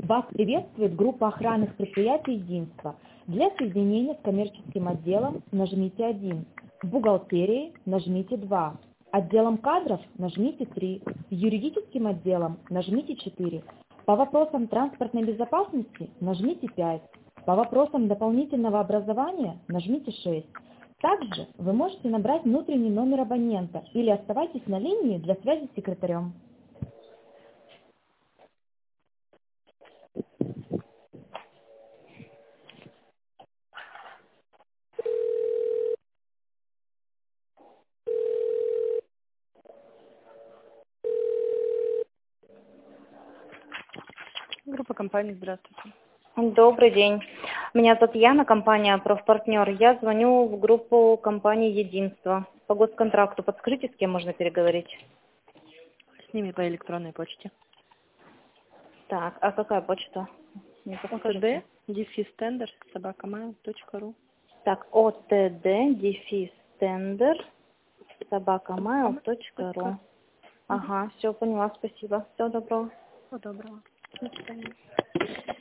Вас приветствует группа охранных предприятий «Единство». Для соединения с коммерческим отделом нажмите 1, с бухгалтерией нажмите 2, отделом кадров нажмите 3, с юридическим отделом нажмите 4, по вопросам транспортной безопасности нажмите 5, по вопросам дополнительного образования нажмите 6. Также вы можете набрать внутренний номер абонента или оставайтесь на линии для связи с секретарем. Группа компаний, здравствуйте. Добрый день. Меня зовут Яна, компания «Профпартнер». Я звоню в группу компании «Единство». По госконтракту подскажите, с кем можно переговорить? С ними по электронной почте. Так, а какая почта? Не подскажете? ОТД-тендер@mail.ru. Так, otd-tender@mail.ru. Ага, все, поняла, спасибо. Всего доброго. Всего доброго. До свидания.